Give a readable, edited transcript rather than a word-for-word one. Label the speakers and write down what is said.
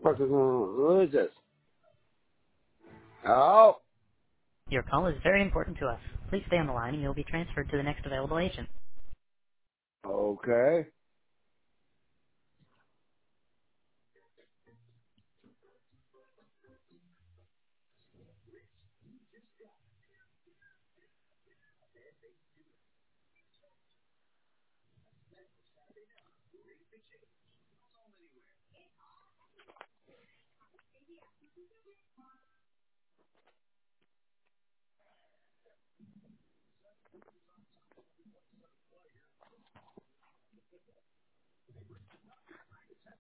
Speaker 1: Fuck is going on? Who is this? Oh,
Speaker 2: Your call is very important to us. Please stay on the line and you'll be transferred to the next available agent.
Speaker 1: okay.